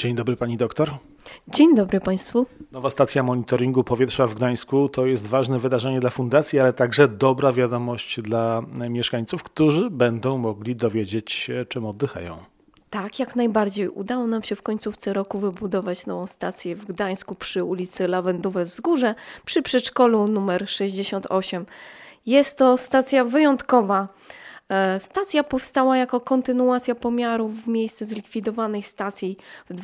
Dzień dobry pani doktor. Dzień dobry Państwu. Nowa stacja monitoringu powietrza w Gdańsku to jest ważne wydarzenie dla fundacji, ale także dobra wiadomość dla mieszkańców, którzy będą mogli dowiedzieć się, czym oddychają. Tak, jak najbardziej. Udało nam się w końcówce roku wybudować nową stację w Gdańsku przy ulicy Lawendowe Wzgórze, przy przedszkolu numer 68. Jest to stacja wyjątkowa. Stacja powstała jako kontynuacja pomiarów w miejsce zlikwidowanej stacji w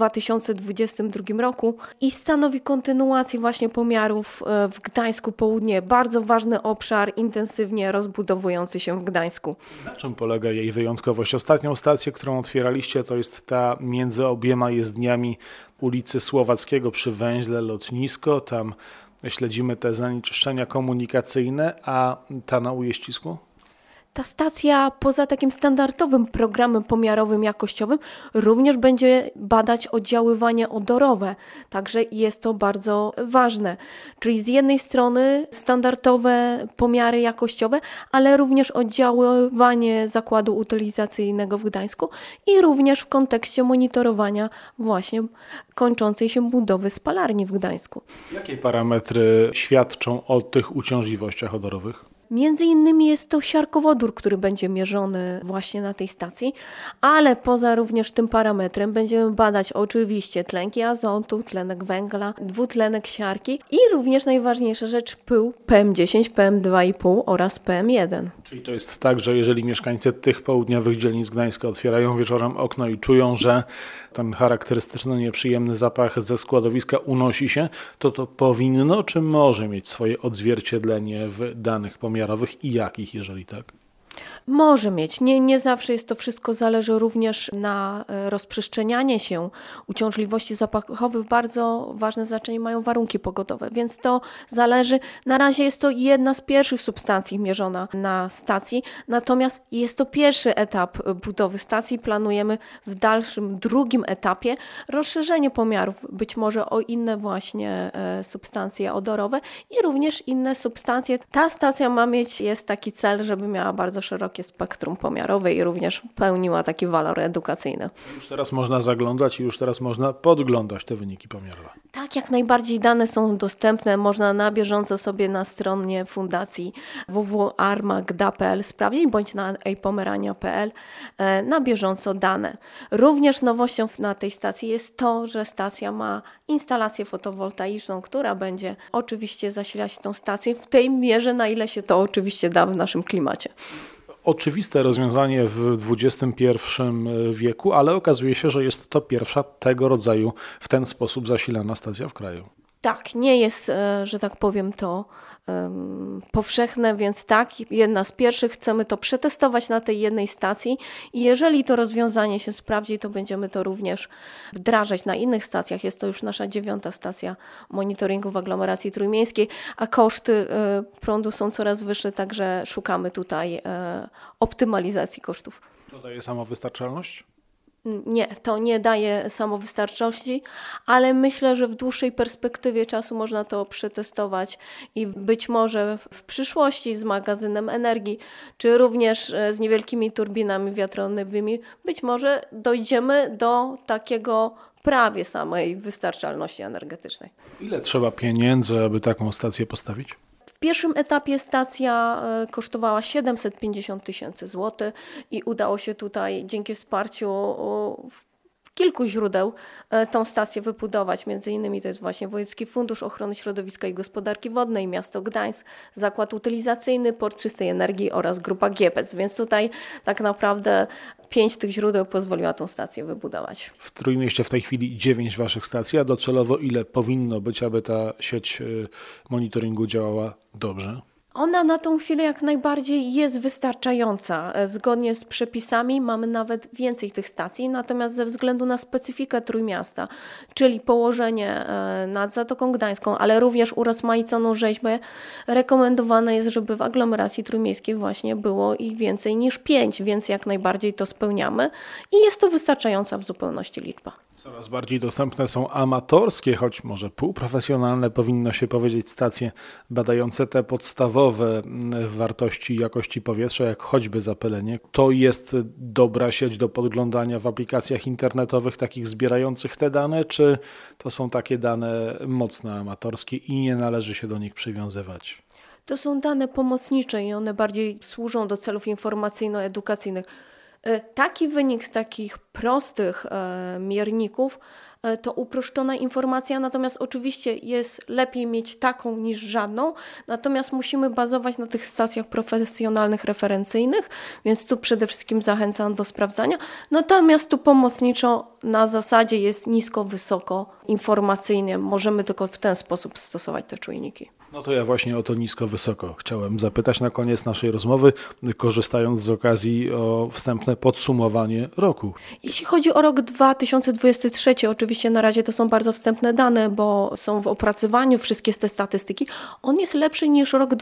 2022 roku i stanowi kontynuację właśnie pomiarów w Gdańsku Południe. Bardzo ważny obszar, intensywnie rozbudowujący się w Gdańsku. Na czym polega jej wyjątkowość? Ostatnią stację, którą otwieraliście, to jest ta między obiema jezdniami ulicy Słowackiego przy węźle lotnisko. Tam śledzimy te zanieczyszczenia komunikacyjne, a ta na Ujeścisku? Ta stacja poza takim standardowym programem pomiarowym jakościowym również będzie badać oddziaływanie odorowe, także jest to bardzo ważne. Czyli z jednej strony standardowe pomiary jakościowe, ale również oddziaływanie zakładu utylizacyjnego w Gdańsku i również w kontekście monitorowania właśnie kończącej się budowy spalarni w Gdańsku. Jakie parametry świadczą o tych uciążliwościach odorowych? Między innymi jest to siarkowodór, który będzie mierzony właśnie na tej stacji, ale poza również tym parametrem będziemy badać oczywiście tlenki azotu, tlenek węgla, dwutlenek siarki i również najważniejsza rzecz pył PM10, PM2,5 oraz PM1. Czyli to jest tak, że jeżeli mieszkańcy tych południowych dzielnic Gdańska otwierają wieczorem okno i czują, że ten charakterystyczny, nieprzyjemny zapach ze składowiska unosi się, to powinno czy może mieć swoje odzwierciedlenie w danych pomiarowych i jakich, jeżeli tak? Może mieć. Nie zawsze jest to wszystko, zależy również na rozprzestrzenianie się uciążliwości zapachowych. Bardzo ważne znaczenie mają warunki pogodowe, więc to zależy. Na razie jest to jedna z pierwszych substancji mierzona na stacji, natomiast jest to pierwszy etap budowy stacji. Planujemy w dalszym, drugim etapie rozszerzenie pomiarów, być może o inne właśnie substancje odorowe i również inne substancje. Ta stacja jest taki cel, żeby miała bardzo szerokie spektrum pomiarowe i również pełniła taki walor edukacyjny. Już teraz można zaglądać i już teraz można podglądać te wyniki pomiarowe. Tak, jak najbardziej dane są dostępne. Można na bieżąco sobie na stronie fundacji www.armagda.pl sprawdzić, bądź na epomerania.pl na bieżąco dane. Również nowością na tej stacji jest to, że stacja ma instalację fotowoltaiczną, która będzie oczywiście zasilać tą stację w tej mierze, na ile się to oczywiście da w naszym klimacie. Oczywiste rozwiązanie w XXI wieku, ale okazuje się, że jest to pierwsza tego rodzaju w ten sposób zasilana stacja w kraju. Tak, nie jest, że tak powiem, to powszechne, więc tak, jedna z pierwszych. Chcemy to przetestować na tej jednej stacji i jeżeli to rozwiązanie się sprawdzi, to będziemy to również wdrażać na innych stacjach. Jest to już nasza 9. stacja monitoringu w aglomeracji trójmiejskiej, a koszty prądu są coraz wyższe, także szukamy tutaj optymalizacji kosztów. To daje samowystarczalność? Nie, to nie daje samowystarczalności, ale myślę, że w dłuższej perspektywie czasu można to przetestować i być może w przyszłości z magazynem energii, czy również z niewielkimi turbinami wiatrowymi, być może dojdziemy do takiego prawie samej wystarczalności energetycznej. Ile trzeba pieniędzy, aby taką stację postawić? W pierwszym etapie stacja kosztowała 750 000 złotych i udało się tutaj dzięki wsparciu kilku źródeł tą stację wybudować. Między innymi to jest właśnie Wojewódzki Fundusz Ochrony Środowiska i Gospodarki Wodnej, Miasto Gdańsk, Zakład Utylizacyjny, Port Czystej Energii oraz Grupa Giepec. Więc tutaj tak naprawdę 5 tych źródeł pozwoliła tą stację wybudować. W Trójmieście w tej chwili 9 waszych stacji, a docelowo ile powinno być, aby ta sieć monitoringu działała dobrze? Ona na tą chwilę jak najbardziej jest wystarczająca. Zgodnie z przepisami mamy nawet więcej tych stacji, natomiast ze względu na specyfikę Trójmiasta, czyli położenie nad Zatoką Gdańską, ale również urozmaiconą rzeźbę, rekomendowane jest, żeby w aglomeracji trójmiejskiej właśnie było ich więcej niż 5, więc jak najbardziej to spełniamy i jest to wystarczająca w zupełności liczba. Coraz bardziej dostępne są amatorskie, choć może półprofesjonalne, powinno się powiedzieć, stacje badające te podstawowe wartości jakości powietrza, jak choćby zapylenie. To jest dobra sieć do podglądania w aplikacjach internetowych, takich zbierających te dane, czy to są takie dane mocno amatorskie i nie należy się do nich przywiązywać? To są dane pomocnicze i one bardziej służą do celów informacyjno-edukacyjnych. Taki wynik z takich prostych mierników to uproszczona informacja, natomiast oczywiście jest lepiej mieć taką niż żadną, natomiast musimy bazować na tych stacjach profesjonalnych referencyjnych, więc tu przede wszystkim zachęcam do sprawdzania. Natomiast tu pomocniczo na zasadzie jest nisko-wysoko informacyjnie, możemy tylko w ten sposób stosować te czujniki. No to ja właśnie o to nisko-wysoko chciałem zapytać na koniec naszej rozmowy, korzystając z okazji o wstępne podsumowanie roku. Jeśli chodzi o rok 2023, oczywiście na razie to są bardzo wstępne dane, bo są w opracowaniu wszystkie te statystyki. On jest lepszy niż rok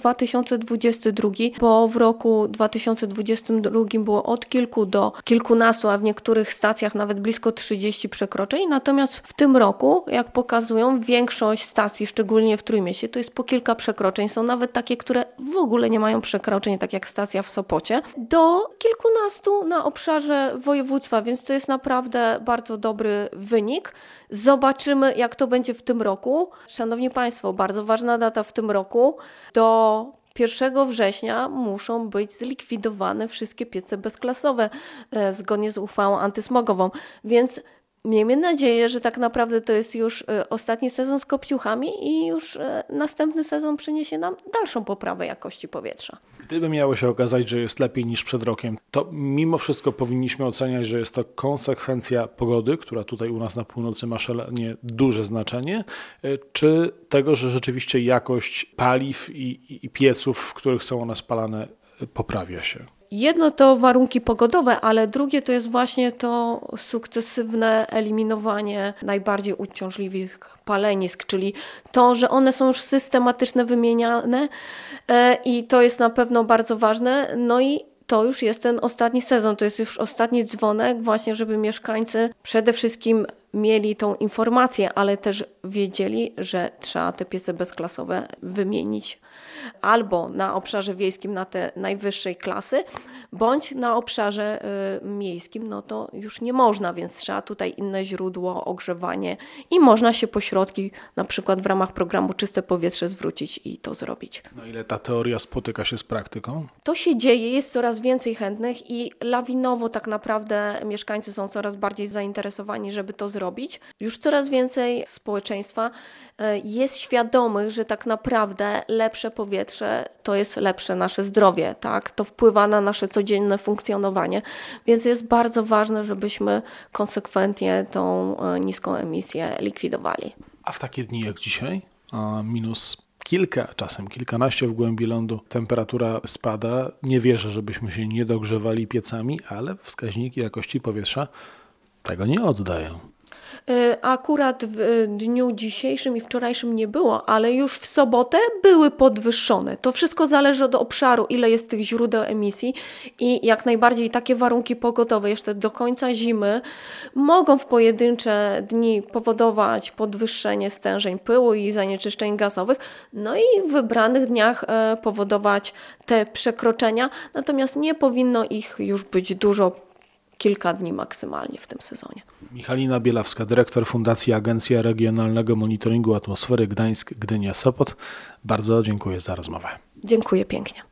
2022, bo w roku 2022 było od kilku do kilkunastu, a w niektórych stacjach nawet blisko 30 przekroczeń. Natomiast w tym roku, jak pokazują, większość stacji, szczególnie w Trójmieście, to jest po kilka przekroczeń. Są nawet takie, które w ogóle nie mają przekroczeń, tak jak stacja w Sopocie, do kilkunastu na obszarze województwa, więc to jest naprawdę bardzo dobry wynik. Zobaczymy, jak to będzie w tym roku. Szanowni Państwo, bardzo ważna data w tym roku. Do 1 września muszą być zlikwidowane wszystkie piece bezklasowe zgodnie z uchwałą antysmogową, więc miejmy nadzieję, że tak naprawdę to jest już ostatni sezon z kopciuchami i już następny sezon przyniesie nam dalszą poprawę jakości powietrza. Gdyby miało się okazać, że jest lepiej niż przed rokiem, to mimo wszystko powinniśmy oceniać, że jest to konsekwencja pogody, która tutaj u nas na północy ma szalenie duże znaczenie, czy tego, że rzeczywiście jakość paliw i pieców, w których są one spalane, poprawia się? Jedno to warunki pogodowe, ale drugie to jest właśnie to sukcesywne eliminowanie najbardziej uciążliwych palenisk, czyli to, że one są już systematycznie wymieniane i to jest na pewno bardzo ważne. No i to już jest ten ostatni sezon, to jest już ostatni dzwonek właśnie, żeby mieszkańcy przede wszystkim mieli tą informację, ale też wiedzieli, że trzeba te piece bezklasowe wymienić albo na obszarze wiejskim na te najwyższej klasy, bądź na obszarze miejskim, no to już nie można, więc trzeba tutaj inne źródło, ogrzewanie i można się po środki, na przykład w ramach programu Czyste Powietrze zwrócić i to zrobić. Na ile ta teoria spotyka się z praktyką? To się dzieje, jest coraz więcej chętnych i lawinowo tak naprawdę mieszkańcy są coraz bardziej zainteresowani, żeby to zrobić. Już coraz więcej społeczeństwa jest świadomych, że tak naprawdę lepsze powietrze to jest lepsze nasze zdrowie, tak? To wpływa na nasze codzienne funkcjonowanie, więc jest bardzo ważne, żebyśmy konsekwentnie tą niską emisję likwidowali. A w takie dni jak dzisiaj, minus kilka, czasem kilkanaście w głębi lądu, temperatura spada. Nie wierzę, żebyśmy się nie dogrzewali piecami, ale wskaźniki jakości powietrza tego nie oddają. Akurat w dniu dzisiejszym i wczorajszym nie było, ale już w sobotę były podwyższone. To wszystko zależy od obszaru, ile jest tych źródeł emisji i jak najbardziej takie warunki pogodowe jeszcze do końca zimy mogą w pojedyncze dni powodować podwyższenie stężeń pyłu i zanieczyszczeń gazowych, no i w wybranych dniach powodować te przekroczenia, natomiast nie powinno ich już być dużo, kilka dni maksymalnie w tym sezonie. Michalina Bielawska, dyrektor Fundacji Agencja Regionalnego Monitoringu Atmosfery Gdańsk, Gdynia, Sopot. Bardzo dziękuję za rozmowę. Dziękuję pięknie.